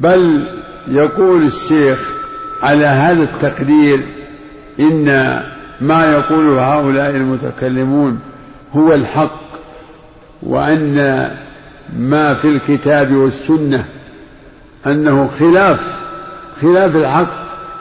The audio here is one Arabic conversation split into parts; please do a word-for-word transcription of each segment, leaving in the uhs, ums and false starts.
بل يقول الشيخ على هذا التقدير إن ما يقوله هؤلاء المتكلمون هو الحق، وأن ما في الكتاب والسنة أنه خلاف خلاف الحق،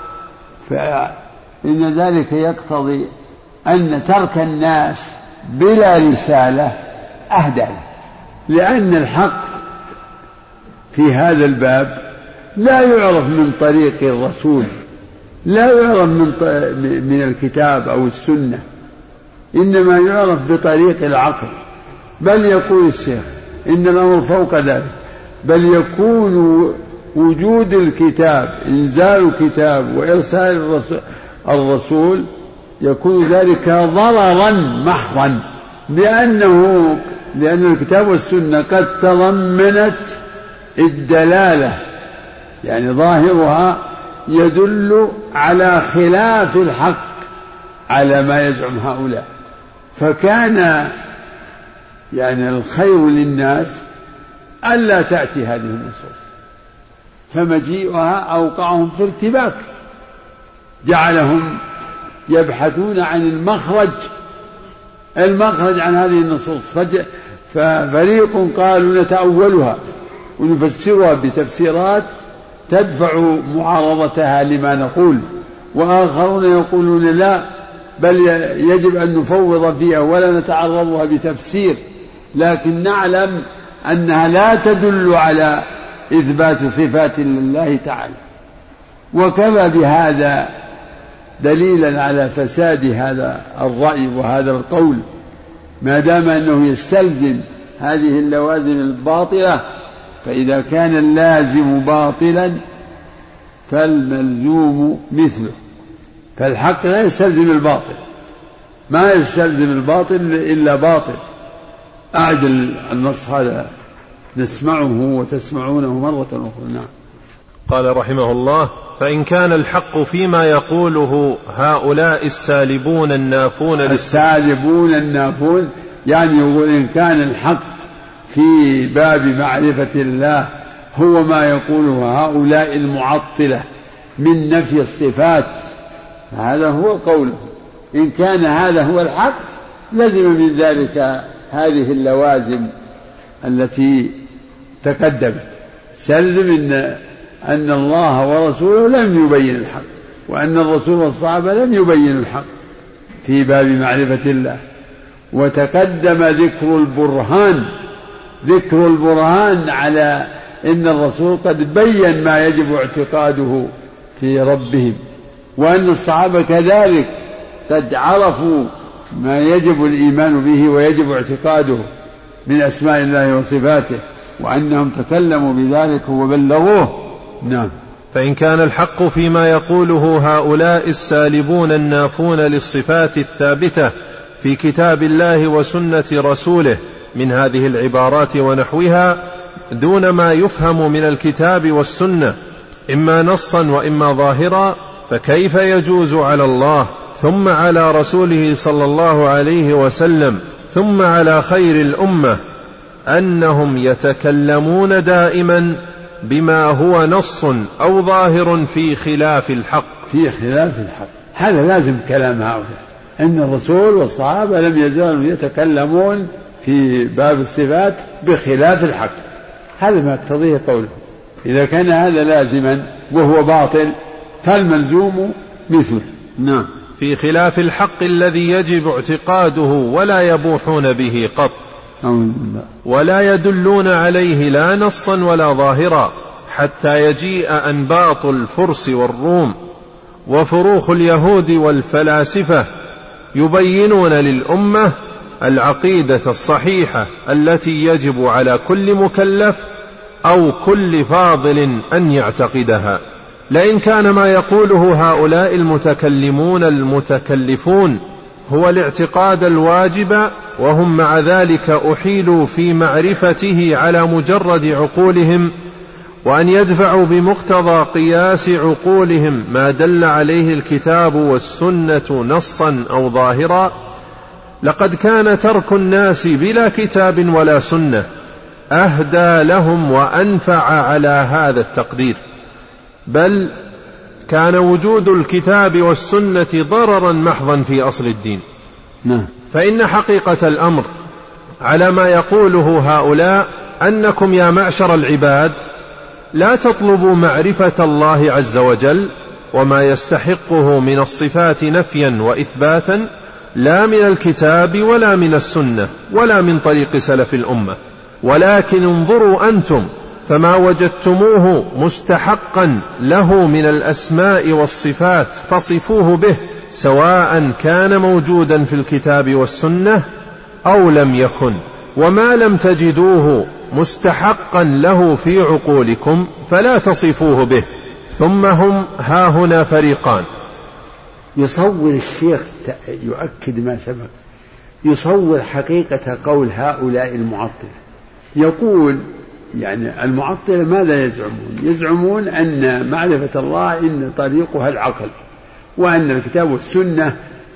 فإن ذلك يقتضي أن ترك الناس بلا رسالة أهدى، لأن الحق في هذا الباب لا يعرف من طريق الرسول، لا يعرف من, من الكتاب أو السنة، إنما يعرف بطريق العقل. بل يقول الشيخ إن الأمر فوق ذلك، بل يكون وجود الكتاب، إنزال كتاب وإرسال الرسول, الرسول يكون ذلك ضررا محضا، لأنه لأن الكتاب والسنة قد تضمنت الدلالة، يعني ظاهرها يدل على خلاف الحق على ما يزعم هؤلاء، فكان يعني الخير للناس ألا تأتي هذه النصوص، فمجيئها أوقعهم في ارتباك، جعلهم يبحثون عن المخرج المخرج عن هذه النصوص، ففريق قالوا نتأولها ونفسرها بتفسيرات تدفع معارضتها لما نقول، وآخرون يقولون لا، بل يجب أن نفوض فيها ولا نتعرضها بتفسير، لكن نعلم أنها لا تدل على إثبات صفات لله تعالى. وكفى بهذا دليلا على فساد هذا الرأي وهذا القول، ما دام أنه يستلزم هذه اللوازم الباطلة، فإذا كان اللازم باطلا فالملزوم مثله، فالحق لا يستلزم الباطل، ما يستلزم الباطل إلا باطل. أعد النص هذا نسمعه وتسمعونه مرة أخرى. نعم. قال رحمه الله: فإن كان الحق فيما يقوله هؤلاء السالبون النافون السالبون النافون، يعني يقول إن كان الحق في باب معرفة الله هو ما يقوله هؤلاء المعطلة من نفي الصفات، هذا هو قوله. إن كان هذا هو الحق لزم من ذلك هذه اللوازم التي تقدمت، سلم إن, أن الله ورسوله لم يبين الحق، وأن الرسول والصحابة لم يبينوا الحق في باب معرفة الله. وتقدم ذكر البرهان ذكر البرهان على إن الرسول قد بين ما يجب اعتقاده في ربهم، وأن الصحابة كذلك قد عرفوا ما يجب الإيمان به ويجب اعتقاده من أسماء الله وصفاته، وأنهم تكلموا بذلك وبلغوه. نعم. فإن كان الحق فيما يقوله هؤلاء السالبون النافون للصفات الثابتة في كتاب الله وسنة رسوله من هذه العبارات ونحوها دون ما يفهم من الكتاب والسنة إما نصا وإما ظاهرا، فكيف يجوز على الله ثم على رسوله صلى الله عليه وسلم ثم على خير الأمة أنهم يتكلمون دائما بما هو نص أو ظاهر في خلاف الحق في خلاف الحق هذا لازم كلام هؤلاء، أن الرسول والصحابة لم يزالوا يتكلمون في باب الصفات بخلاف الحق، هذا ما يقتضيه قوله. إذا كان هذا لازما وهو باطل فالملزوم مثله. نعم. في خلاف الحق الذي يجب اعتقاده ولا يبوحون به قط، ولا يدلون عليه لا نصا ولا ظاهرا، حتى يجيء أنباط الفرس والروم وفروخ اليهود والفلاسفة يبينون للأمة العقيدة الصحيحة التي يجب على كل مكلف أو كل فاضل أن يعتقدها. لئن كان ما يقوله هؤلاء المتكلمون المتكلفون هو الاعتقاد الواجب، وهم مع ذلك أحيلوا في معرفته على مجرد عقولهم، وأن يدفعوا بمقتضى قياس عقولهم ما دل عليه الكتاب والسنة نصا أو ظاهرا، لقد كان ترك الناس بلا كتاب ولا سنة أهدى لهم وأنفع على هذا التقدير، بل كان وجود الكتاب والسنة ضررا محضا في أصل الدين. فإن حقيقة الأمر على ما يقوله هؤلاء أنكم يا معشر العباد لا تطلبوا معرفة الله عز وجل وما يستحقه من الصفات نفيا وإثباتا، لا من الكتاب ولا من السنة ولا من طريق سلف الأمة، ولكن انظروا أنتم فما وجدتموه مستحقا له من الأسماء والصفات فصفوه به، سواء كان موجودا في الكتاب والسنة أو لم يكن. وما لم تجدوه مستحقا له في عقولكم فلا تصفوه به. ثم هم هاهنا فريقان. يصور الشيخ يؤكد ما سبق، يصور حقيقة قول هؤلاء المعطلة. يقول يعني المعطلة ماذا يزعمون؟ يزعمون أن معرفة الله إن طريقها العقل، وأن الكتاب والسنة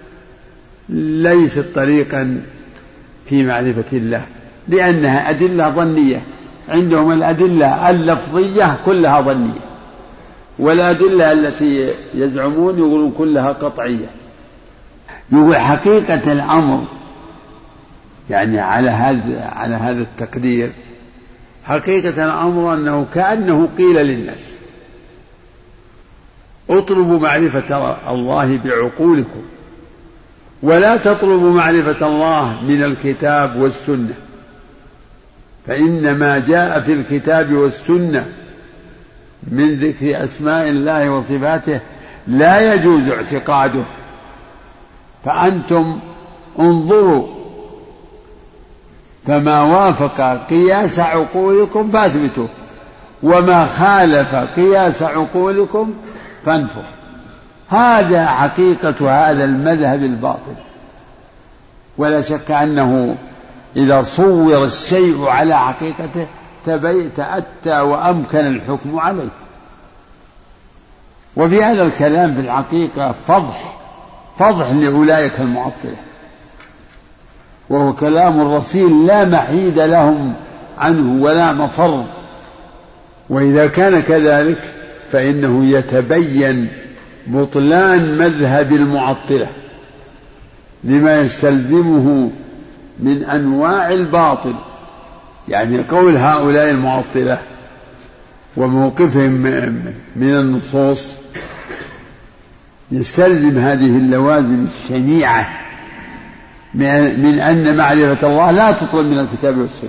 ليست طريقا في معرفة الله، لأنها أدلة ظنية. عندهم الأدلة اللفظية كلها ظنية، والأدلة التي يزعمون يقولون كلها قطعية. يقول حقيقة الأمر يعني على هذا على هذا التقدير، حقيقة الأمر أنه كأنه قيل للناس اطلبوا معرفة الله بعقولكم ولا تطلبوا معرفة الله من الكتاب والسنة، فإن ما جاء في الكتاب والسنة من ذكر أسماء الله وصفاته لا يجوز اعتقاده، فأنتم انظروا فما وافق قياس عقولكم فاثبتوه، وما خالف قياس عقولكم فانفوا. هذا حقيقة هذا المذهب الباطل. ولا شك أنه إذا صور الشيء على حقيقته تأتى وأمكن الحكم عليه. وفي هذا الكلام في الحقيقة فضح فضح لأولئك المعطلة، وهو كلام الرسول لا محيد لهم عنه ولا مفر. وإذا كان كذلك فإنه يتبين بطلان مذهب المعطلة لما يستلزمه من أنواع الباطل. يعني قول هؤلاء المعطلة وموقفهم من النصوص يستلزم هذه اللوازم الشنيعة من أن معرفة الله لا تطلب من الكتاب والسنة،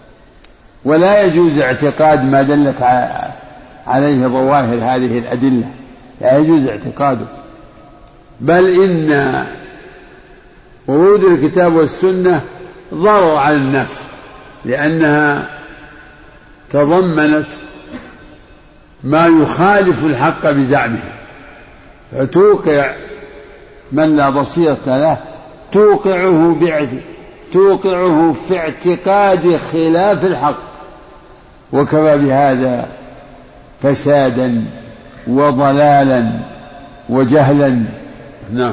ولا يجوز اعتقاد ما دلت عليه ظواهر هذه الأدلة، لا يجوز اعتقاده. بل إن ورود الكتاب والسنة ضرر على الناس، لأنها تضمنت ما يخالف الحق بزعمه، فتوقع من لا بصيرة له توقعه توقعه في اعتقاد خلاف الحق، وكفى بهذا فسادا وضلالا وجهلا. نعم.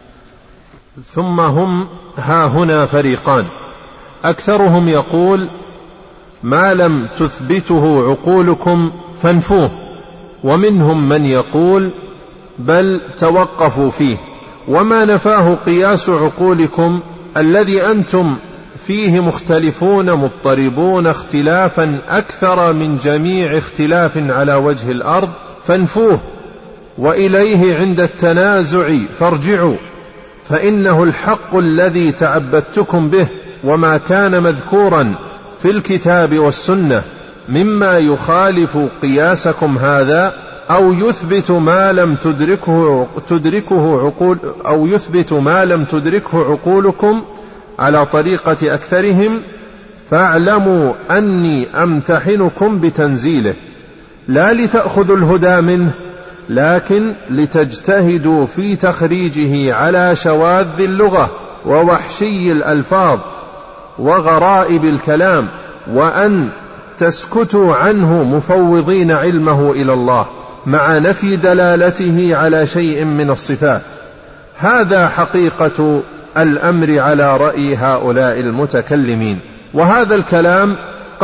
ثم هم هاهنا فريقان، أكثرهم يقول ما لم تثبته عقولكم فانفوه، ومنهم من يقول بل توقفوا فيه، وما نفاه قياس عقولكم الذي أنتم فيه مختلفون مضطربون اختلافا أكثر من جميع اختلاف على وجه الأرض فانفوه، وإليه عند التنازع فارجعوا، فإنه الحق الذي تعبدتكم به، وما كان مذكورا في الكتاب والسنة مما يخالف قياسكم هذا أو يثبت ما لم تدركه تدركه عقول أو يثبت ما لم تدركه عقولكم على طريقة أكثرهم، فاعلموا أني أمتحنكم بتنزيله، لا لتأخذوا الهدى منه، لكن لتجتهدوا في تخريجه على شواذ اللغة ووحشي الألفاظ وغرائب الكلام، وأن تسكتوا عنه مفوضين علمه إلى الله مع نفي دلالته على شيء من الصفات. هذا حقيقة الأمر على رأي هؤلاء المتكلمين. وهذا الكلام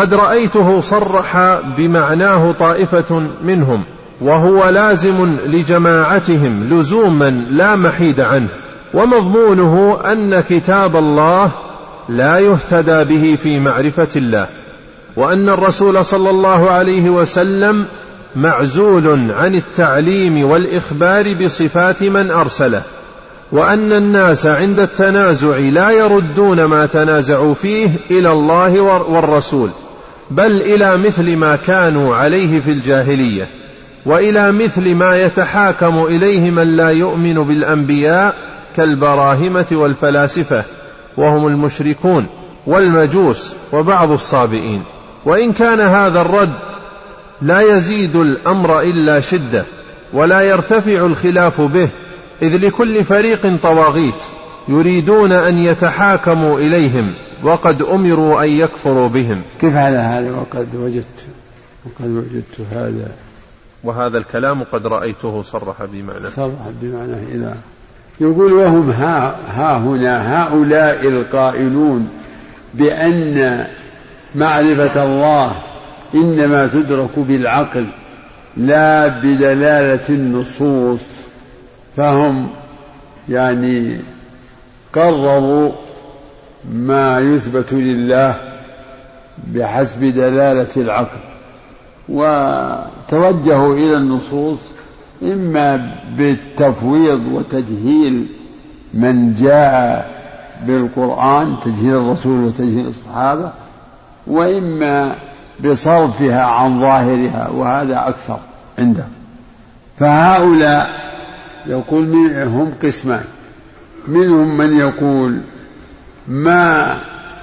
وقد رأيته صرح بمعناه طائفة منهم، وهو لازم لجماعتهم لزوما لا محيد عنه، ومضمونه أن كتاب الله لا يهتدى به في معرفة الله، وأن الرسول صلى الله عليه وسلم معزول عن التعليم والإخبار بصفات من أرسله، وأن الناس عند التنازع لا يردون ما تنازعوا فيه إلى الله والرسول، بل إلى مثل ما كانوا عليه في الجاهلية، وإلى مثل ما يتحاكم إليه من لا يؤمن بالأنبياء كالبراهمة والفلاسفة، وهم المشركون والمجوس وبعض الصابئين. وإن كان هذا الرد لا يزيد الأمر إلا شدة، ولا يرتفع الخلاف به، إذ لكل فريق طواغيت يريدون أن يتحاكموا إليهم، وقد أمروا أن يكفروا بهم. كيف على هذا؟ وقد وجدت وقد وجدت هذا، وهذا الكلام قد رأيته صرح بمعنى صرح بمعنى إذا يقول وهم ها, ها هنا هؤلاء القائلون بأن معرفة الله إنما تدرك بالعقل لا بدلالة النصوص، فهم يعني قرروا ما يثبت لله بحسب دلالة العقل، وتوجهوا إلى النصوص إما بالتفويض وتجهيل من جاء بالقرآن، تجهيل الرسول وتجهيل الصحابة، وإما بصرفها عن ظاهرها، وهذا أكثر عنده. فهؤلاء يقول هم قسمان، منهم من يقول ما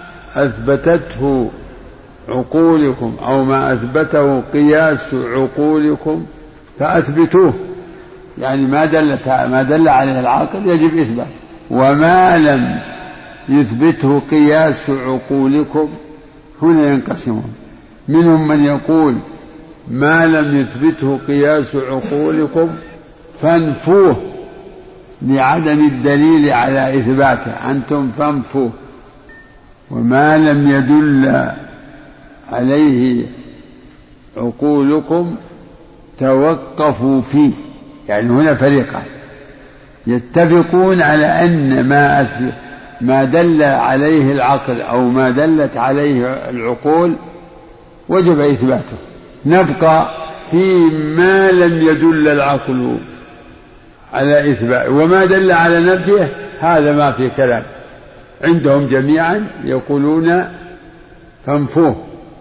أثبتته عقولكم أو ما أثبته قياس عقولكم فأثبتوه، يعني ما دل ما دل عليه العقل يجب إثباته، وما لم يثبته قياس عقولكم هنا ينقسمون. منهم من يقول ما لم يثبته قياس عقولكم فانفوه لعدم الدليل على إثباته، أنتم فانفوه، وما لم يدل عليه عقولكم توقفوا فيه. يعني هنا فريقان يتفقون على أن ما ما دل عليه العقل أو ما دلت عليه العقول وجب إثباته، نبقى في ما لم يدل العقل على إثباته، وما دل على نفيه هذا ما في كلام. عندهم جميعا يقولون فانفوه،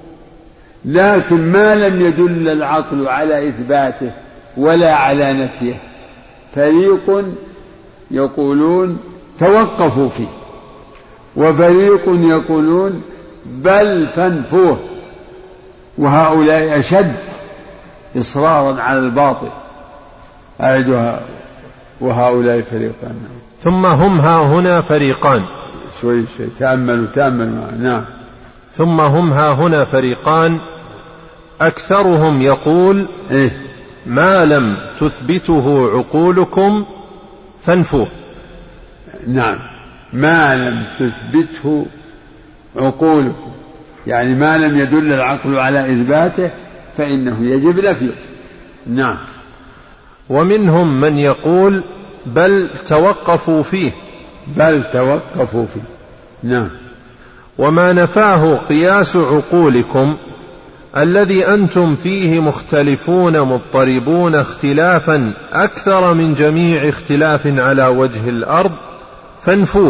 لكن ما لم يدل العقل على إثباته ولا على نفيه فريق يقولون توقفوا فيه، وفريق يقولون بل فانفوه، وهؤلاء أشد إصرارا على الباطل. أعدها وهؤلاء فريقان. ثم هم ها هنا فريقان، شوي شوي تأملوا تأملوا. نعم. ثم هم ها هنا فريقان، أكثرهم يقول إيه؟ ما لم تثبته عقولكم فانفوه. نعم، ما لم تثبته عقولكم، يعني ما لم يدل العقل على إثباته فإنه يجب نفيه. نعم. ومنهم من يقول بل توقفوا فيه، بل توقفوا فيه. نعم. وما نفاه قياس عقولكم الذي أنتم فيه مختلفون مضطربون اختلافا أكثر من جميع اختلاف على وجه الأرض فانفوه،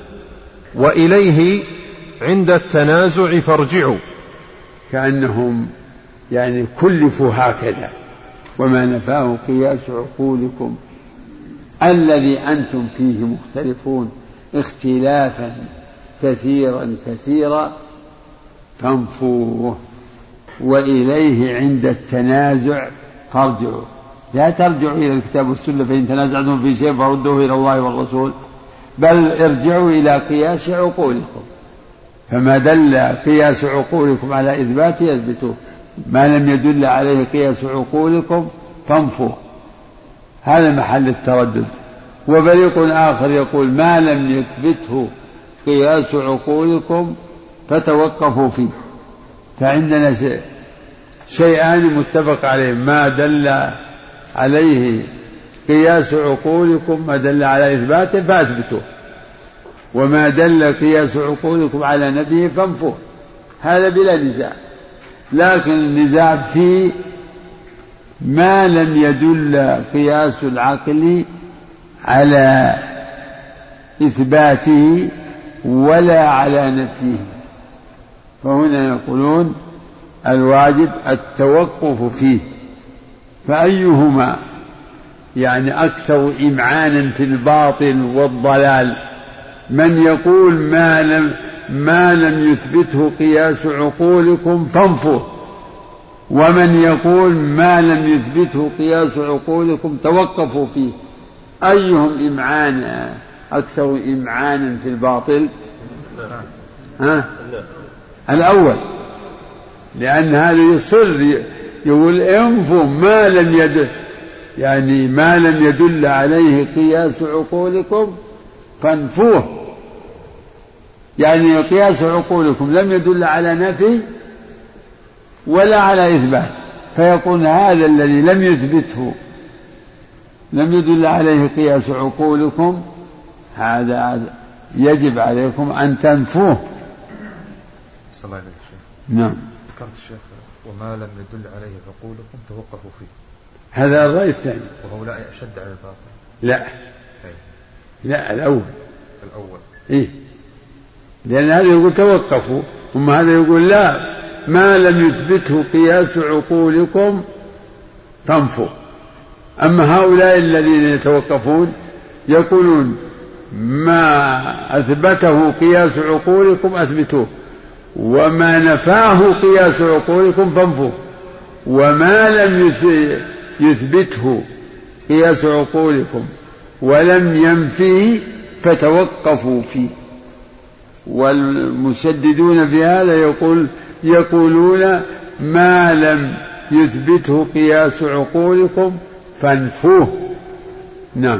وإليه عند التنازع فارجعوا. كأنهم يعني كلفوا هكذا. وما نفاه قياس عقولكم الذي أنتم فيه مختلفون اختلافا كثيرا كثيرا فانفوه، وإليه عند التنازع فارجعوا. لا ترجعوا إلى الكتاب والسنة فإن تنازعتم في شيء فردوه إلى الله والرسول، بل ارجعوا إلى قياس عقولكم، فما دل قياس عقولكم على إثباته يثبتوه، ما لم يدل عليه قياس عقولكم فانفوه. هذا محل التردد. وفريق آخر يقول ما لم يثبته قياس عقولكم فتوقفوا فيه، فعندنا شيء شيئان متفق عليه: ما دل عليه قياس عقولكم ما دل على إثباته فأثبتوه، وما دل قياس عقولكم على نفيه فانفوه. هذا بلا نزاع. لكن النزاع في ما لم يدل قياس العقل على إثباته ولا على نفيه، فهنا يقولون الواجب التوقف فيه. فأيهما يعني أكثر إمعانا في الباطل والضلال؟ من يقول ما لم, ما لم يثبته قياس عقولكم فانفوه، ومن يقول ما لم يثبته قياس عقولكم توقفوا فيه. أيهم إمعان أكثر إمعانا في الباطل؟ ها؟ الأول، لأن هذا يصر يقول انفوا ما لم يدل يعني ما لم يدل عليه قياس عقولكم فانفوه، يعني قياس عقولكم لم يدل على نفي ولا على إثبات، فيقول هذا الذي لم يثبته لم يدل عليه قياس عقولكم هذا يجب عليكم أن تنفوه. صلى الله عليه وسلم. نعم. ذكرت الشيخ وما لم يدل عليه عقولكم توقفوا فيه، هذا الرأي الثاني. وهؤلاء أشد على الباطل. لا أي. لا الأول الأول إيه، لأن هذا يقول توقفوا، ثم هذا يقول لا ما لم يثبته قياس عقولكم تنفوا. أما هؤلاء الذين يتوقفون يقولون ما أثبته قياس عقولكم أثبتوه، وما نفاه قياس عقولكم فانفوه، وما لم يثبته قياس عقولكم ولم ينفيه فتوقفوا فيه. والمشددون في هذا يقول يقولون ما لم يثبته قياس عقولكم فانفوه. نعم.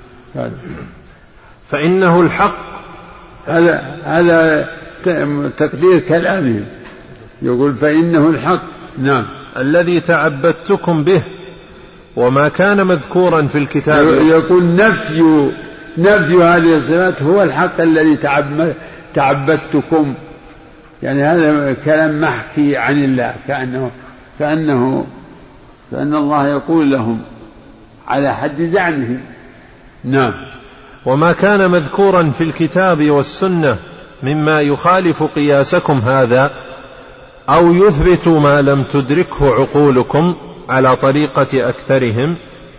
فإنه الحق. هذا هذا تقدير كلامهم، يقول فإنه الحق. نعم. الذي تعبدتكم به وما كان مذكورا في الكتاب. يقول نفي نفي هذه الصفات هو الحق الذي تعبدتكم، يعني هذا كلام محكي عن الله، كأنه كأنه كأن الله يقول لهم على حد زعمهم. نعم. وما كان مذكورا في الكتاب والسنة مما يخالف قياسكم هذا أو يثبت ما لم تدركه عقولكم على طريقة أكثرهم.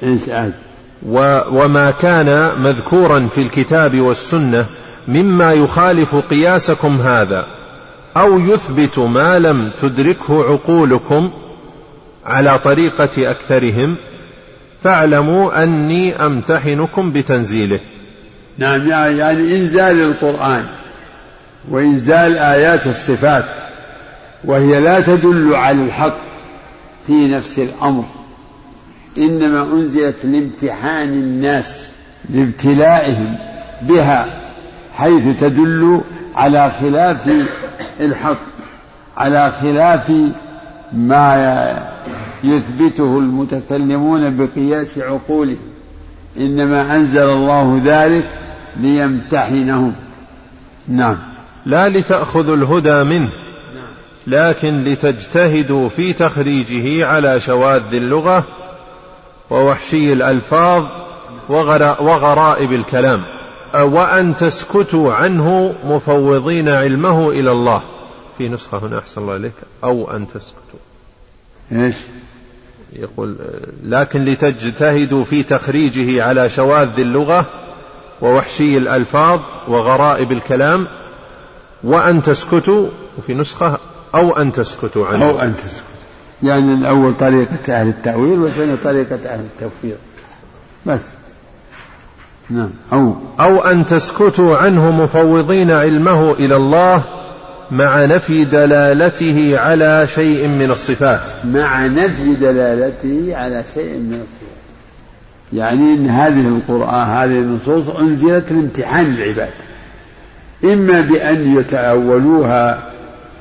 وما كان مذكورا في الكتاب والسنة مما يخالف قياسكم هذا أو يثبت ما لم تدركه عقولكم على طريقة أكثرهم فاعلموا أني أمتحنكم بتنزيله. نعم، يعني إنزال القرآن وإنزال آيات الصفات، وهي لا تدل على الحق في نفس الأمر، إنما أنزلت لامتحان الناس لابتلائهم بها، حيث تدل على خلاف الحق، على خلاف ما يثبته المتكلمون بقياس عقولهم، إنما أنزل الله ذلك ليمتحنهم. نعم. لا لتأخذوا الهدى منه، لكن لتجتهدوا في تخريجه على شواذ اللغة ووحشي الألفاظ وغرائب الكلام، وأن تسكتوا عنه مفوضين علمه إلى الله. في نسخة هنا أحسن الله إليك أو أن تسكتوا. إيش يقول؟ لكن لتجتهدوا في تخريجه على شواذ اللغة ووحشي الألفاظ وغرائب الكلام، وأن تسكتوا. وفي نسخة أو أن تسكتوا عنه. أو أن تسكتوا، يعني الأول طريقة أهل التأويل والثاني طريقة أهل التفويض بس. نعم. أو أو أن تسكتوا عنه مفوضين علمه إلى الله مع نفي دلالته على شيء من الصفات. مع نفي دلالته على شيء من الصفات، يعني إن هذه القرآن هذه النصوص أنزلت لامتحان العباد، إما بأن يتأولوها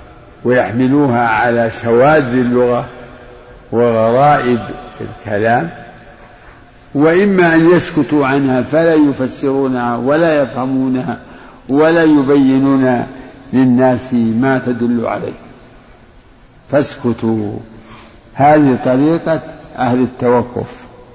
ويحملوها على شواذ اللغة وغرائب الكلام، وإما أن يسكتوا عنها فلا يفسرونها ولا يفهمونها ولا يبينون للناس ما تدل عليه، فاسكتوا. هذه طريقة أهل التوقف،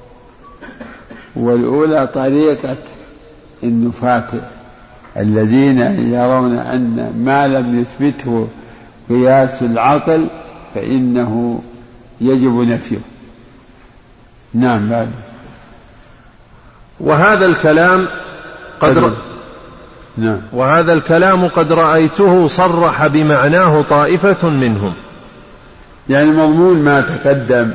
والأولى طريقة النفاة الذين يرون أن ما لم يثبته قياس العقل فإنه يجب نفيه. نعم. بعد وهذا الكلام قد ر... نعم. وهذا الكلام قد رأيته صرح بمعناه طائفة منهم، يعني مضمون ما تقدم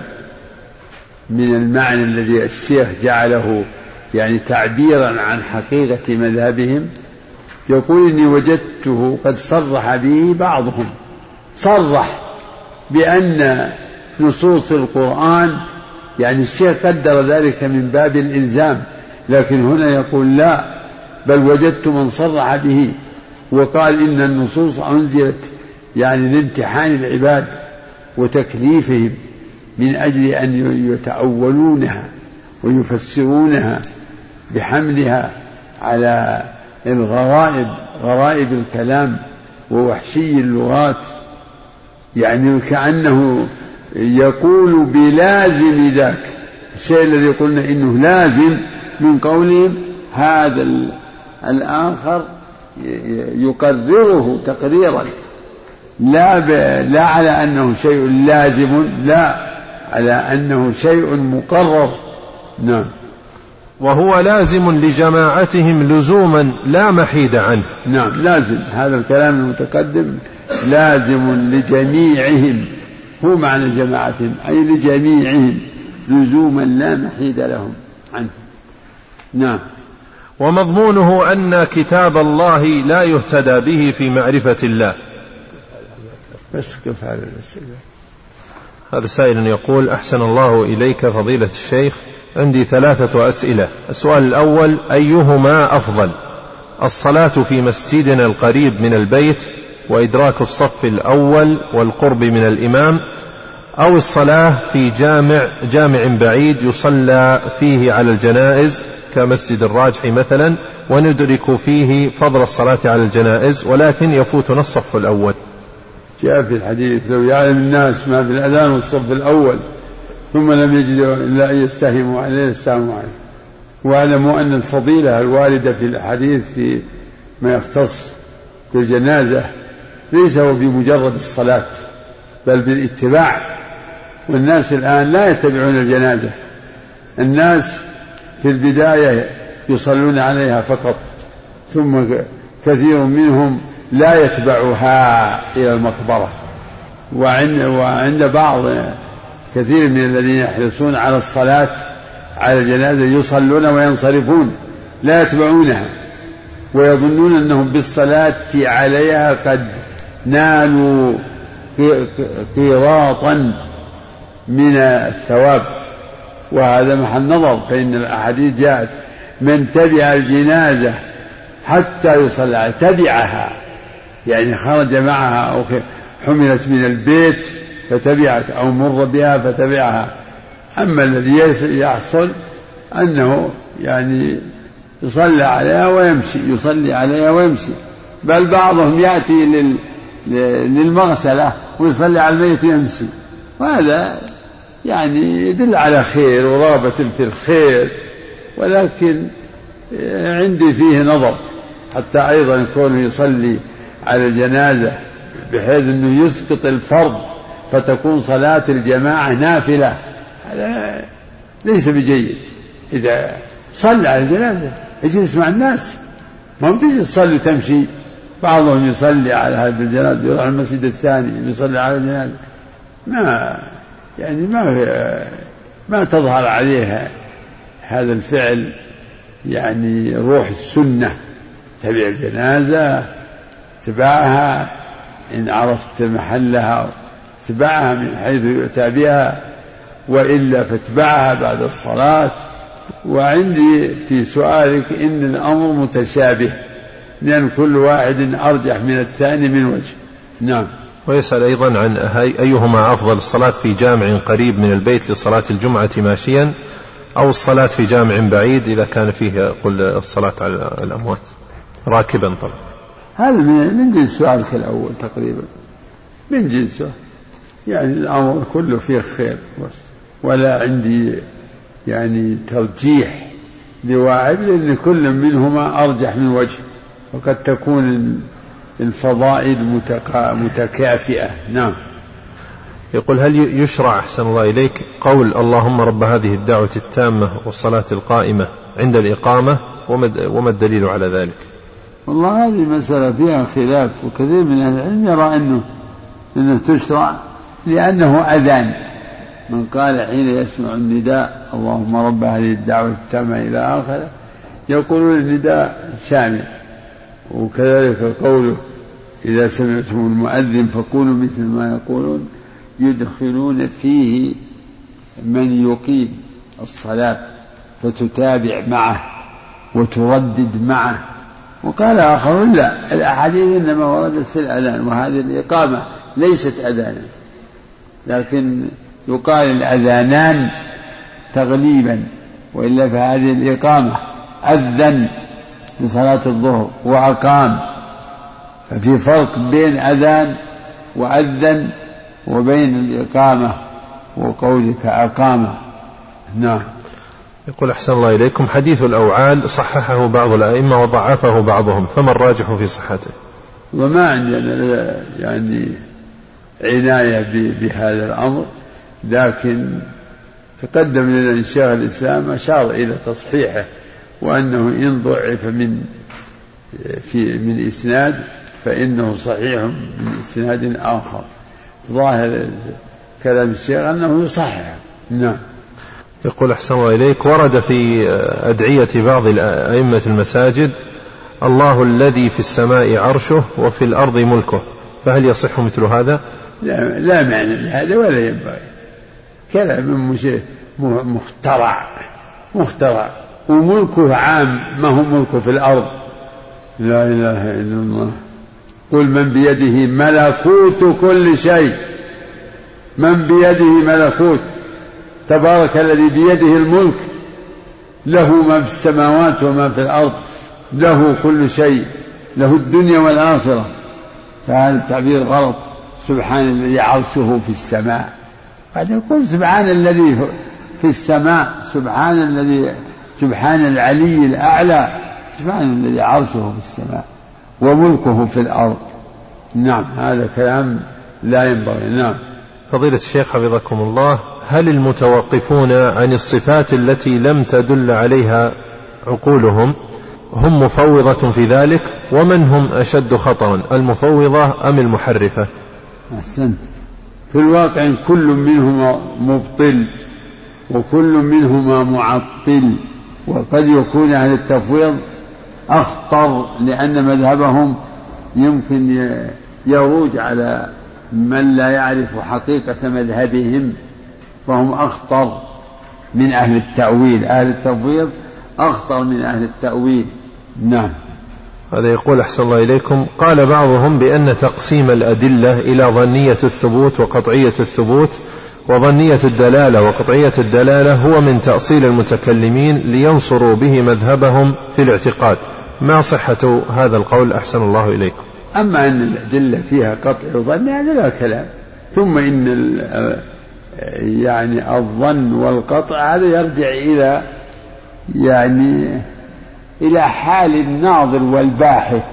من المعنى الذي الشيخ جعله يعني تعبيرا عن حقيقة مذهبهم، يقول إني وجدته قد صرح به بعضهم، صرح بأن نصوص القرآن، يعني الشيخ قدر ذلك من باب الإلزام، لكن هنا يقول لا، بل وجدت من صرح به وقال إن النصوص أنزلت يعني لامتحان العباد وتكليفهم من أجل أن يتأولونها ويفسرونها بحملها على الغرائب، غرائب الكلام ووحشي اللغات، يعني كأنه يقول بلازم ذاك الشيء الذي قلنا إنه لازم من قولهم، هذا الآخر يقرره تقريرا، لا, لا على أنه شيء لازم، لا على أنه شيء مقرر. نعم. وهو لازم لجماعتهم لزوما لا محيد عنه. نعم، لازم. هذا الكلام المتقدم لازم لجميعهم، هو معنى جماعتهم أي لجميعهم لزوما لا محيد لهم عنه. نعم. ومضمونه أن كتاب الله لا يهتدى به في معرفة الله. بس كيف هذا الأسئلة؟ هذا سائل يقول: أحسن الله إليك فضيلة الشيخ، عندي ثلاثة أسئلة. السؤال الأول: أيهما أفضل، الصلاة في مسجدنا القريب من البيت وإدراك الصف الأول والقرب من الإمام، أو الصلاة في جامع جامع بعيد يصلى فيه على الجنائز كمسجد الراجح مثلا، وندرك فيه فضل الصلاة على الجنائز ولكن يفوتنا الصف الأول؟ جاء في الحديث: لو يعلم الناس ما في الأذان والصف الأول ثم لم يجدوا إلا أن يستهموا عليه استهموا عليه. واعلموا أن الفضيلة الواردة في الحديث في ما يختص بالجنازة ليس هو بمجرد الصلاة بل بالاتباع، والناس الآن لا يتبعون الجنازة، الناس في البداية يصلون عليها فقط، ثم كثير منهم لا يتبعها إلى المقبرة، وعند, وعند بعض كثير من الذين يحرصون على الصلاة على الجنازة يصلون وينصرفون لا يتبعونها، ويظنون أنهم بالصلاة عليها قد نالوا قيراطا من الثواب، وهذا محل نظر، فإن الأحاديث جاءت: من تبع الجنازة حتى يصلى، تبعها يعني خرج معها أو حملت من البيت فتبعت أو مر بها فتبعها. أما الذي يحصل أنه يعني يصلي عليها ويمشي، يصلي عليها ويمشي، بل بعضهم يأتي لل... للمغسلة ويصلي على الميت ويمشي، وهذا يعني يدل على خير ورغبة في الخير، ولكن عندي فيه نظر، حتى أيضا يكون يصلي على الجنازة بحيث أنه يسقط الفرض فتكون صلاة الجماعة نافلة، هذا ليس بجيد. إذا صلى على الجنازة اجلس مع الناس، ما بتجي تصلي تمشي، بعضهم يصلي على هذه الجنازة يروح المسجد الثاني يصلي على الجنازة، ما يعني ما ما تظهر عليها هذا الفعل يعني روح السنة. تبع الجنازة، تبعها إن عرفت محلها، تبعها من حيث يؤتى بها، وإلا فاتبعها بعد الصلاة. وعندي في سؤالك إن الأمر متشابه، لأن كل واحد أرجح من الثاني من وجه. نعم. ويسأل أيضا عن أيهما أفضل، الصلاة في جامع قريب من البيت لصلاة الجمعة ماشيا أو الصلاة في جامع بعيد إذا كان فيه يقول الصلاة على الأموات راكبا. طبعا هذا من جنس سؤالك الأول تقريبا، من جنسه، يعني الأمر كله فيه خير، ولا عندي يعني ترجيح لواحد، لأن كل منهما أرجح من وجه، وقد تكون الفضائل متكافئة. نعم. يقول هل يشرع أحسن الله إليك قول اللهم رب هذه الدعوة التامة والصلاة القائمة عند الإقامة، وما الدليل على ذلك؟ والله هذه مسألة فيها خلاف، وكثير من أهل العلم يرى أنه, إنه تشرع لأنه أذان، من قال حين يسمع النداء اللهم رب هذه الدعوة التامة إلى آخره يقولون النداء شامل. وكذلك قوله إذا سمعتم المؤذن فقولوا مثل ما يقولون، يدخلون فيه من يقيم الصلاة فتتابع معه وتردد معه. وقال آخرون لا، الأحاديث إنما وردت في الأذان، وهذه الإقامة ليست أذانا، لكن يقال الأذانان تغليبا، وإلا فهذه الإقامة أذن لصلاة الظهر وأقام، ففي فرق بين أذان وأذن وبين الإقامة وقولك أقام. نعم. يقول أحسن الله إليكم حديث الأوعال صححه بعض الأئمة وضعفه بعضهم، فما الراجح في صحته؟ وما عندنا يعني عناية بهذا الأمر، لكن تقدم لنا شيخ الإسلام أشار إلى تصحيحه، وأنه إن ضعف من في من إسناد فإنه صحيح من إسناد آخر. ظاهر كلام الشيخ أنه يصحح. نعم. يقول أحسن الله إليك ورد في أدعية بعض أئمة المساجد الله الذي في السماء عرشه وفي الأرض ملكه، فهل يصح مثل هذا؟ لا, لا معنى لهذا ولا ينبغي، كلام مخترع مخترع وملكه عام، ما هو ملكه في الأرض. لا إله إلا الله. قل من بيده ملكوت كل شيء، من بيده ملكوت، تبارك الذي بيده الملك، له ما في السماوات وما في الأرض، له كل شيء، له الدنيا والآخرة. فهذا التعبير غلط. سبحان الذي عرشه في السماء، بعد يقول سبحان الذي في السماء، سبحان الذي سبحان العلي الأعلى، سبحان الذي عرشه في السماء وملكه في الأرض. نعم، هذا كلام لا ينبغي. نعم. فضيلة الشيخ حفظكم الله، هل المتوقفون عن الصفات التي لم تدل عليها عقولهم هم مفوضة في ذلك؟ ومن هم أشد خطرا، المفوضة أم المحرفة؟ أحسنت. في الواقع كل منهما مبطل وكل منهما معطل، وقد يكون أهل التفويض أخطر لأن مذهبهم يمكن يروج على من لا يعرف حقيقة مذهبهم، فهم أخطر من أهل التأويل. أهل التفويض أخطر من أهل التأويل. نعم. هذا يقول أحسن الله إليكم قال بعضهم بأن تقسيم الأدلة إلى ظنية الثبوت وقطعية الثبوت وظنية الدلالة وقطعية الدلالة هو من تأصيل المتكلمين لينصروا به مذهبهم في الاعتقاد، ما صحة هذا القول أحسن الله إليكم؟ أما أن الأدلة فيها قطع وظن هذا لا كلام، ثم إن يعني الظن والقطع هذا يرجع إلى يعني إلى حال الناظر والباحث،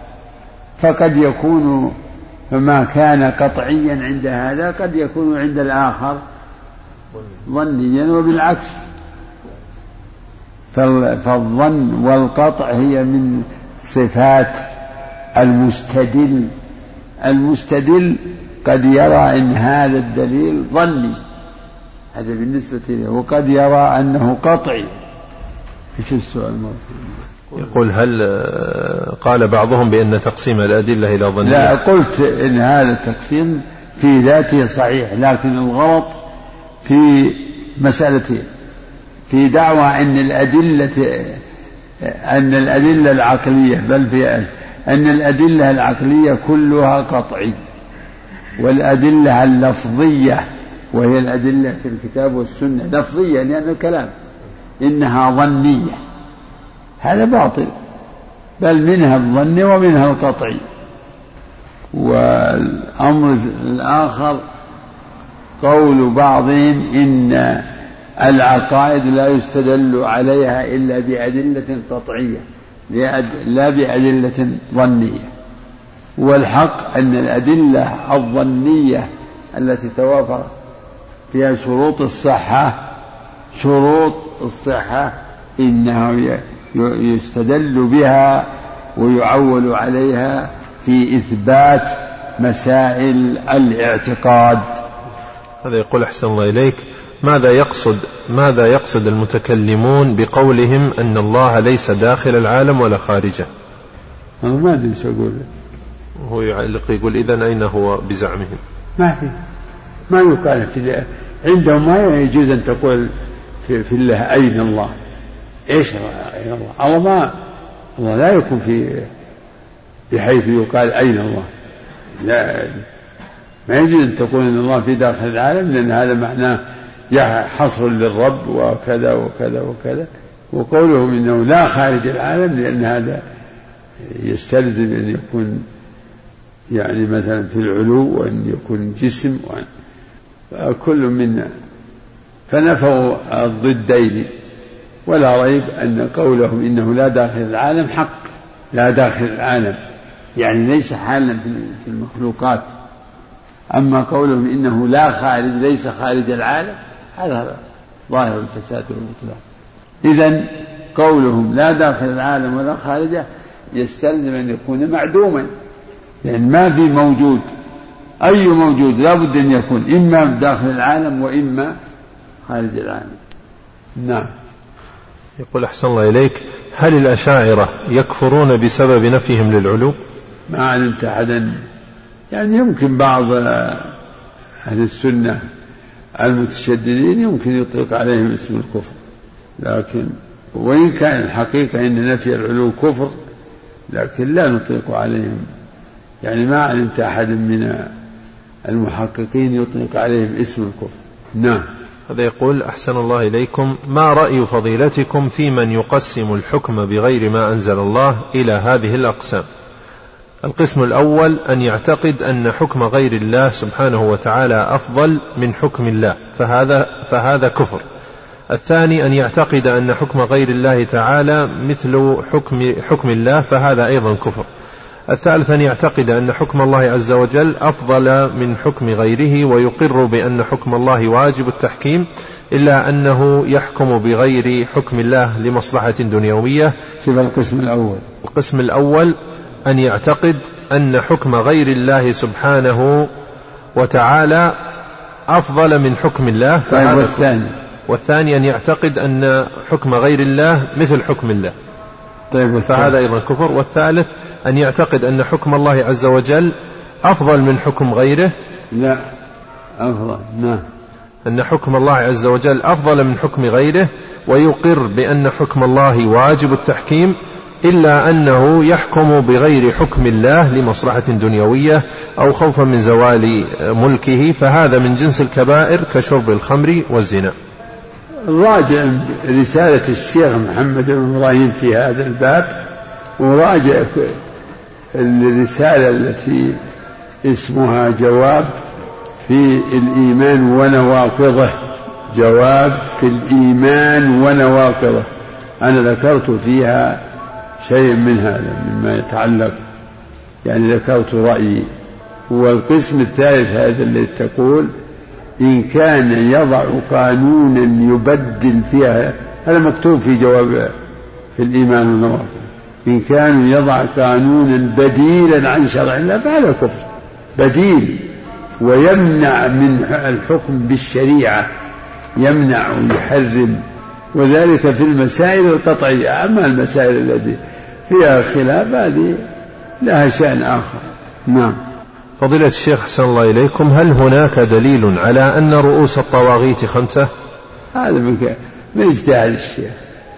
فقد يكون ما كان قطعيا عند هذا قد يكون عند الآخر ظنيا، وبالعكس. فالظن والقطع هي من صفات المستدل. المستدل قد يرى أن هذا الدليل ظني، هذا بالنسبة له، وقد يرى أنه قطعي. إيش السؤال؟ يقول هل قال بعضهم بأن تقسيم الأدلة إلى ظنية؟ لا، قلت إن هذا التقسيم في ذاته صحيح، لكن الغلط في مسألتين: في دعوى أن الأدلة أن الأدلة العقلية، بل في أن الأدلة العقلية كلها قطعي، والأدلة اللفظية وهي الأدلة في الكتاب والسنة لفظية لأن الكلام إنها ظنية، هذا باطل، بل منها الظن ومنها القطعي. والأمر الآخر قول بعضهم إن العقائد لا يستدل عليها إلا بأدلة قطعية لا بأدلة ظنية، والحق أن الأدلة الظنية التي توافر فيها شروط الصحة شروط الصحة إنه يستدل بها ويعول عليها في إثبات مسائل الاعتقاد. هذا يقول أحسن الله إليك، ماذا يقصد ماذا يقصد المتكلمون بقولهم أن الله ليس داخل العالم ولا خارجه؟ أنا ما أدري ايش أقول. هو يعلق يقول إذن أين هو بزعمهم؟ ما في ما يقال في عندهم، ما يجوز أن تقول في, في الله أين الله. إيش أين الله؟ الله ما الله لا يكون في بحيث يقال أين الله، لا، ما يجوز أن تقول أن الله في داخل العالم، لأن هذا معناه حصر للرب وكذا وكذا وكذا. وقولهم إنه لا خارج العالم لأن هذا يستلزم أن يكون يعني مثلا في العلو وأن يكون جسم وأن كل من فنفوا الضدين. ولا ريب أن قولهم إنه لا داخل العالم حق، لا داخل العالم يعني ليس حالا في المخلوقات. أما قولهم إنه لا خارج ليس خارج العالم هذا ظاهر الفساد والبطلان. إذن قولهم لا داخل العالم ولا خارجه يستلزم أن يكون معدوما، لأن ما في موجود، أي موجود لا بد أن يكون إما داخل العالم وإما خارج العالم. نعم. يقول أحسن الله إليك، هل الأشاعرة يكفرون بسبب نفيهم للعلو؟ ما علمت أحدا، يعني يمكن بعض أهل السنة المتشددين يمكن يطلق عليهم اسم الكفر، لكن وإن كان الحقيقة أن نفي العلو كفر لكن لا نطلق عليهم، يعني ما علمت أحد من المحققين يطلق عليهم اسم الكفر. نعم. هذا يقول أحسن الله إليكم، ما رأي فضيلتكم في من يقسم الحكم بغير ما أنزل الله إلى هذه الأقسام؟ القسم الأول أن يعتقد أن حكم غير الله سبحانه وتعالى أفضل من حكم الله، فهذا, فهذا كفر. الثاني أن يعتقد أن حكم غير الله تعالى مثل حكم, حكم الله، فهذا أيضا كفر. الثالث أن يعتقد أن حكم الله عز وجل أفضل من حكم غيره، ويقر بأن حكم الله واجب التحكيم إلا أنه يحكم بغير حكم الله لمصلحة دنيوية. في القسم الأول القسم الأول أن يعتقد أن حكم غير الله سبحانه وتعالى أفضل من حكم الله، فهذا والثاني والثاني أن يعتقد أن حكم غير الله مثل حكم الله، طيب، فهذا أيضا كفر. والثالث أن يعتقد أن حكم الله عز وجل أفضل من حكم غيره، لا أفضل، نعم، أن حكم الله عز وجل أفضل من حكم غيره، ويقر بأن حكم الله واجب التحكيم إلا أنه يحكم بغير حكم الله لمصلحة دنيوية أو خوفا من زوال ملكه، فهذا من جنس الكبائر كشرب الخمر والزنا. راجع رسالة الشيخ محمد بن إبراهيم في هذا الباب، وراجع الرسالة التي اسمها جواب في الإيمان ونواقضه، جواب في الإيمان ونواقضه، أنا ذكرت فيها شيء من هذا مما يتعلق، يعني ذكرت رأيي. والقسم الثالث هذا الذي تقول إن كان يضع قانونا يبدل فيها، هذا مكتوب في جواب في الإيمان والنواقض، إن كان يضع قانونا بديلا عن شرع الله فهذا كفر بديل، ويمنع من الحكم بالشريعة، يمنع ويحرم، وذلك في المسائل القطعية. أما المسائل التي فيها خلاف هذه لها شأن آخر. نعم. فضيلة الشيخ حسن الله إليكم، هل هناك دليل على أن رؤوس الطواغيت خمسة؟ هذا من اجتهاد الشيخ،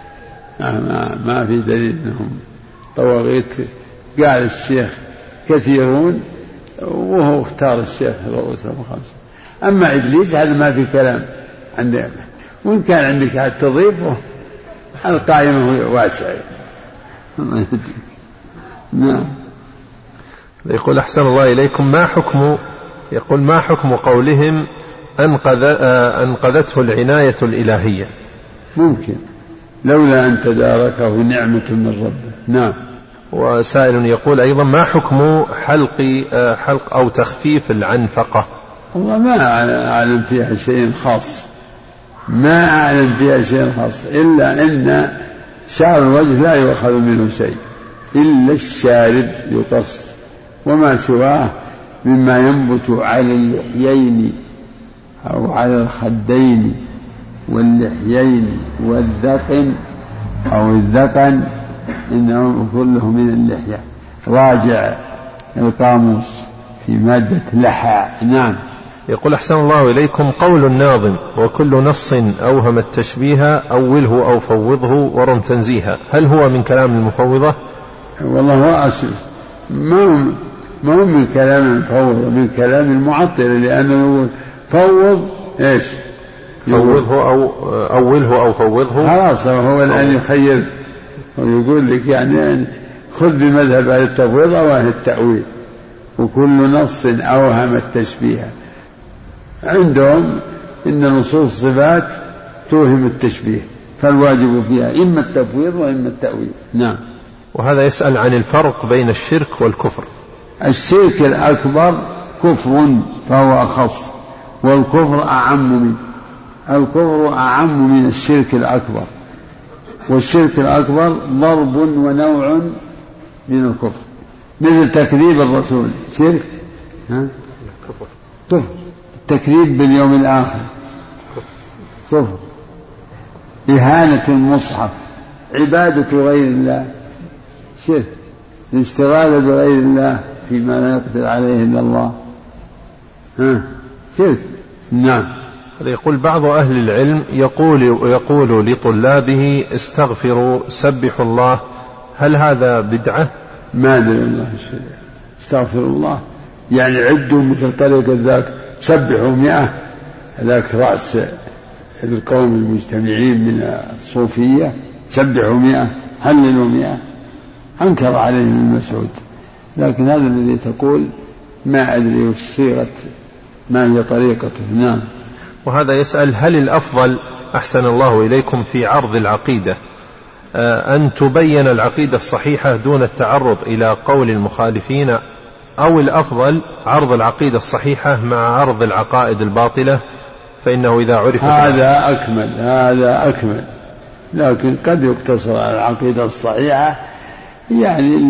ما, ما في دليل أنهم طواغيت. قال الشيخ كثيرون وهو اختار الشيخ رؤوس الخمسة. أما إبليس هذا ما في كلام عندك، وإن كان عندك تضيفه القائمة واسعة. نعم. يقول أحسن الله إليكم ما حكم يقول ما حكم قولهم أنقذ أنقذته العناية الإلهية؟ ممكن لولا أن تداركه نعمة من ربه. نعم. وسائل يقول أيضا ما حكم حلق حلق أو تخفيف العنفقة؟ والله ما أعلم فيها شيء خاص، ما أعلم فيها شيء خاص، إلا أن شعر الوجه لا يؤخذ منه شيء إلا الشارب يقص، وما سواه مما ينبت على اللحيين أو على الخدين واللحيين والذقن أو الذقن إنه كله من اللحية. راجع القاموس في مادة لحى. نعم. يقول أحسن الله إليكم قول الناظم وكل نص أوهم التشبيه أوله أو فوضه ورم تنزيها، هل هو من كلام المفوضة؟ والله هو أصل ما هو ما هو من كلام المفوضة، من كلام المعطل، لأنه يقول فوض إيش؟ فوضه أو أوله أو فوضه. خلاص هو الآن يخير ويقول لك يعني خذ بمذهب أهل التفويض أو أهل التأويل. وكل نص أوهم التشبيه، عندهم إن نصوص الصفات توهم التشبيه، فالواجب فيها إما التفويض وإما التأويل. نعم. وهذا يسأل عن الفرق بين الشرك والكفر. الشرك الأكبر كفر فهو أخص، والكفر أعم منه. الكفر أعم من الشرك الأكبر، والشرك الأكبر ضرب ونوع من الكفر، مثل تكذيب الرسول شرك، ها؟ كفر. التكذيب باليوم الآخر كفر. إهانة المصحف، عبادة غير الله شرك، الاستغاثة بغير الله فيما لا يقدر عليه إلا الله ها شرك. نعم. يقول بعض أهل العلم يقول يقول لطلابه استغفروا سبحوا الله، هل هذا بدعة؟ ما أدري الله الشيء. استغفر الله يعني عدوا مثل طريقة ذاك سبحوا مئة، ذاك رأس القوم المجتمعين من الصوفية، سبحوا مئة هللوا مئة، أنكر عليه ابن مسعود. لكن هذا الذي تقول ما أدري وش صيغة، ما هي طريقته. نعم. وهذا يسأل هل الأفضل أحسن الله إليكم في عرض العقيدة أن تبين العقيدة الصحيحة دون التعرض إلى قول المخالفين، أو الأفضل عرض العقيدة الصحيحة مع عرض العقائد الباطلة، فإنه إذا عرف هذا أكمل هذا أكمل لكن قد يقتصر على العقيدة الصحيحة يعني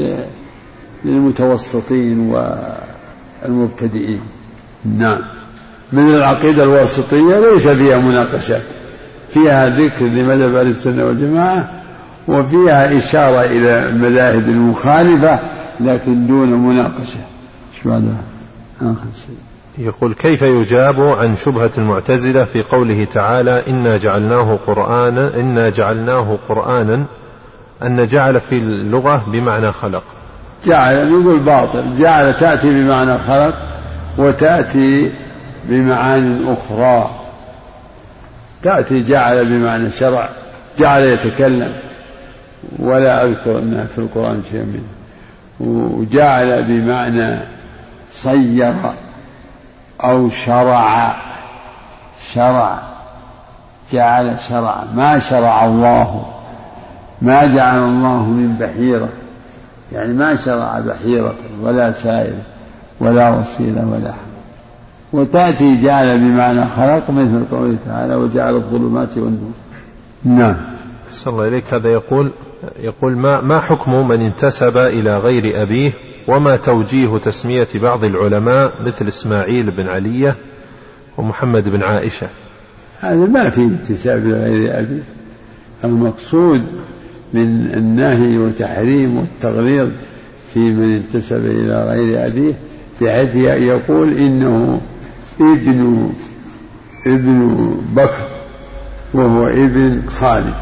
للمتوسطين والمبتدئين. نعم. من العقيدة الواسطية ليس فيها مناقشات، فيها ذكر لمذهب أهل السنة والجماعة، وفيها إشارة إلى المذاهب المخالفة لكن دون مناقشة. شو هذا آخر شيء؟ يقول كيف يجاب عن شبهة المعتزلة في قوله تعالى إنا جعلناه قرآنا إنا جعلناه قرآنا أن جعل في اللغة بمعنى خلق؟ جعل يقول باطل، جعل تأتي بمعنى خلق وتأتي بمعاني أخرى، تأتي جعل بمعنى شرع، جعل يتكلم ولا أذكر أنها في القرآن شيء منه، وجعل بمعنى صير أو شرع، شرع جعل شرع، ما شرع الله، ما جعل الله من بحيرة، يعني ما شرع بحيرة ولا سائل ولا وصيلة ولا حمل. وتأتي جعل بمعنى خلق مثل قوله تعالى وجعل الظلمات والنور. نعم. صلى الله إليك. هذا يقول يقول ما ما حكم من انتسب إلى غير أبيه، وما توجيه تسمية بعض العلماء مثل إسماعيل بن علية ومحمد بن عائشة؟ هذا ما في انتساب إلى غير أبيه. المقصود من النهي وتحريم والتغليظ في من انتسب إلى غير أبيه بحيث يقول إنه ابن ابن بكر وهو ابن خالد،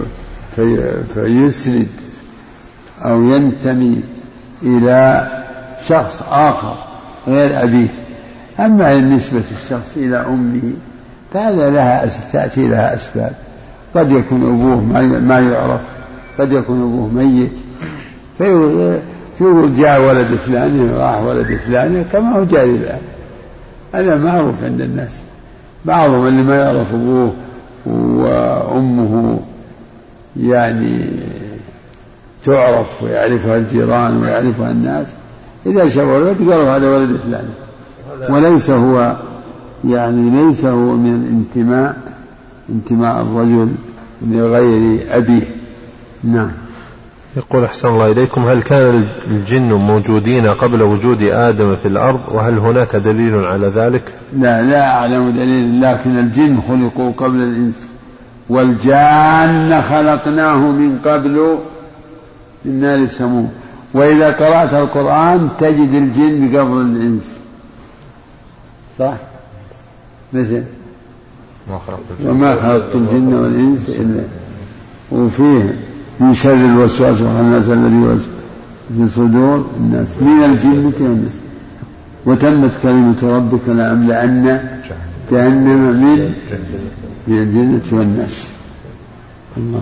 في فيسند أو ينتمي إلى شخص آخر غير أبيه. أما نسبة الشخص إلى أمه فهذا لها تأتي لها أسباب، قد يكون أبوه ما يعرف، قد يكون أبوه ميت، فيقول جاء ولد فلان راح ولد فلان كما هو جاري الآن. هذا معروف عند الناس. بعضهم اللي ما يعرف أبوه وأمه يعني تعرف ويعرفها الجيران ويعرفها الناس، إذا شافوا الولد قالوا هذا ولد فلان، وليس هو يعني ليس هو من الانتماء انتماء الرجل لغير أبيه. نعم. يقول أحسن الله إليكم: هل كان الجن موجودين قبل وجود آدم في الأرض، وهل هناك دليل على ذلك؟ لا لا أعلم دليل، لكن الجن خلقوا قبل الإنس، والجان خلقناه من قبل من نار السموم. وإذا قرأت القرآن تجد الجن قبل الإنس، صح؟ مثل وما خلقت الجن والإنس إلا وفيه من شر الوسواس الخناس الذي يوسوس في صدور الناس من الجنة والناس. وتمت كلمة ربك لأملأن جهنم من من الجنة والناس. الله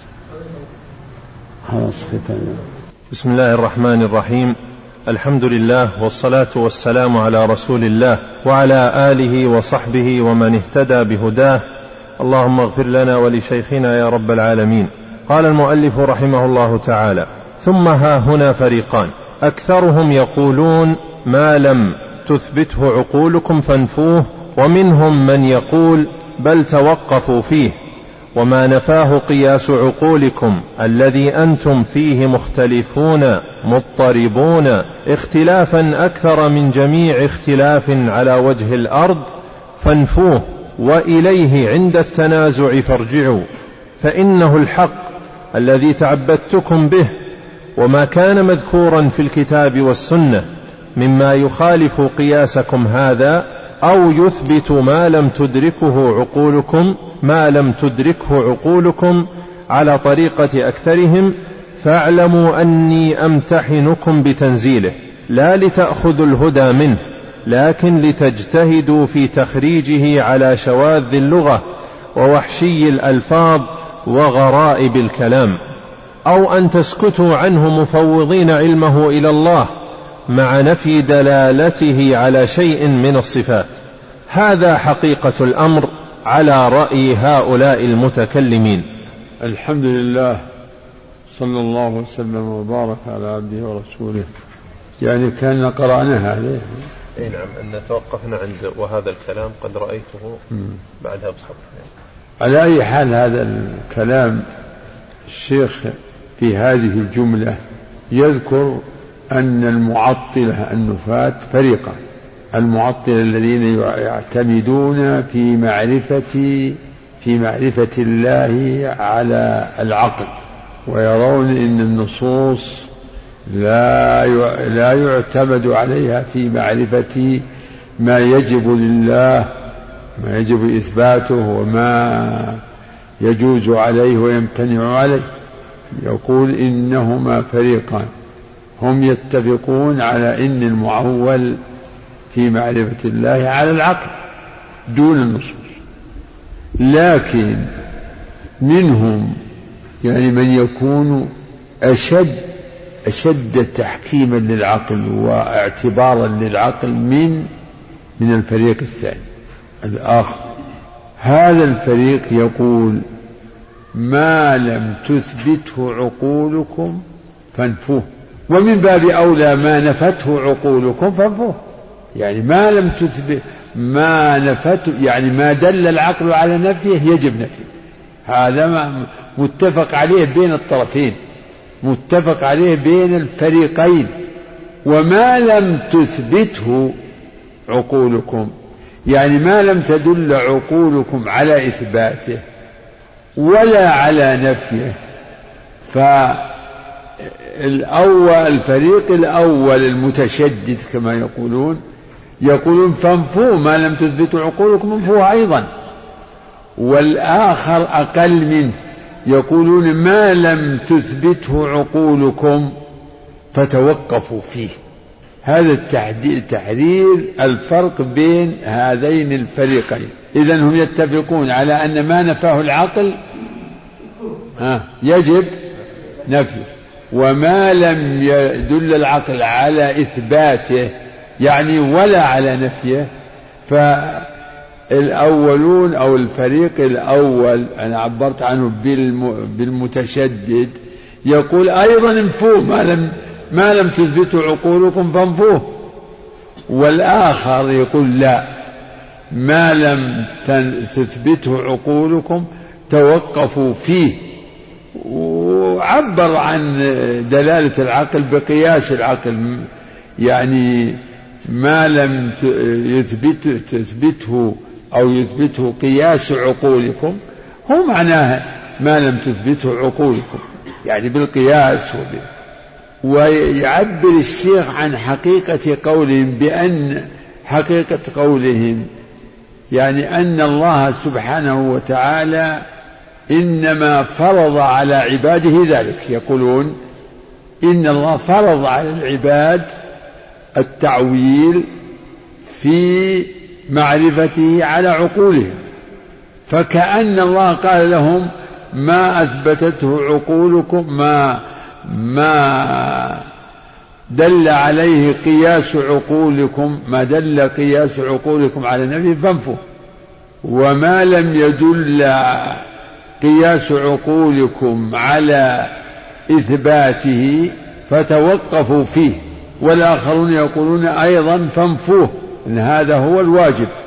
خلاص ختم. بسم الله الرحمن الرحيم. الحمد لله والصلاة والسلام على رسول الله وعلى آله وصحبه ومن اهتدى بهداه. اللهم اغفر لنا ولشيخنا يا رب العالمين. قال المؤلف رحمه الله تعالى: ثم ها هنا فريقان، أكثرهم يقولون ما لم تثبته عقولكم فانفوه، ومنهم من يقول بل توقفوا فيه، وما نفاه قياس عقولكم الذي أنتم فيه مختلفون مضطربون اختلافا أكثر من جميع اختلاف على وجه الأرض فانفوه، وإليه عند التنازع فارجعوا، فإنه الحق الذي تعبدتكم به. وما كان مذكورا في الكتاب والسنة مما يخالف قياسكم هذا أو يثبت ما لم تدركه عقولكم ما لم تدركه عقولكم على طريقة أكثرهم، فاعلموا أني أمتحنكم بتنزيله، لا لتأخذوا الهدى منه، لكن لتجتهدوا في تخريجه على شواذ اللغة ووحشي الألفاظ وغرائب الكلام، أو أن تسكتوا عنه مفوضين علمه إلى الله مع نفي دلالته على شيء من الصفات. هذا حقيقة الأمر على رأي هؤلاء المتكلمين. الحمد لله، صلى الله وسلم وبارك على عبده ورسوله. يعني كان قرأنا هذا. أي نعم، أن توقفنا عند وهذا الكلام قد رأيته بعدها بصفحة. على أي حال هذا الكلام الشيخ في هذه الجملة يذكر أن المعطلة النفاة فريقا: المعطلة الذين يعتمدون في معرفة في معرفة الله على العقل، ويرون أن النصوص لا لا يعتمد عليها في معرفة ما يجب لله، ما يجب إثباته وما يجوز عليه ويمتنع عليه. يقول إنهما فريقان، هم يتفقون على إن المعول في معرفة الله على العقل دون النصوص، لكن منهم يعني من يكون أشد أشد تحكيما للعقل واعتبارا للعقل من من الفريق الثاني الآخر. هذا الفريق يقول ما لم تثبته عقولكم فانفوه، ومن باب أولى ما نفته عقولكم فانفوه. يعني ما لم تثبت ما نفته، يعني ما دل العقل على نفيه يجب نفيه. هذا ما متفق عليه بين الطرفين، متفق عليه بين الفريقين. وما لم تثبته عقولكم يعني ما لم تدل عقولكم على إثباته ولا على نفيه، فالأول الفريق الأول المتشدد كما يقولون يقولون فانفوا ما لم تثبتوا عقولكم انفوا أيضا. والآخر أقل منه يقولون ما لم تثبته عقولكم فتوقفوا فيه. هذا التحرير الفرق بين هذين الفريقين. إذن هم يتفقون على أن ما نفاه العقل يجب نفيه، وما لم يدل العقل على إثباته يعني ولا على نفيه، فالأولون أو الفريق الأول أنا عبرت عنه بالمتشدد يقول أيضا انفوه ما لم ما لم تثبتوا عقولكم فانفوه، والآخر يقول لا، ما لم تثبته عقولكم توقفوا فيه، وعبر عن دلالة العقل بقياس العقل، يعني ما لم يثبت تثبته أو يثبته قياس عقولكم هو معناه ما لم تثبته عقولكم، يعني بالقياس. ويعبر الشيخ عن حقيقة قولهم بأن حقيقة قولهم يعني أن الله سبحانه وتعالى إنما فرض على عباده ذلك. يقولون إن الله فرض على العباد التعويل في معرفته على عقولهم، فكأن الله قال لهم ما أثبتته عقولكم ما ما دل عليه قياس عقولكم ما دل قياس عقولكم على نفيه فانفوا، وما لم يدل قياس عقولكم على إثباته فتوقفوا فيه. والآخرون يقولون أيضا فانفوه، إن هذا هو الواجب.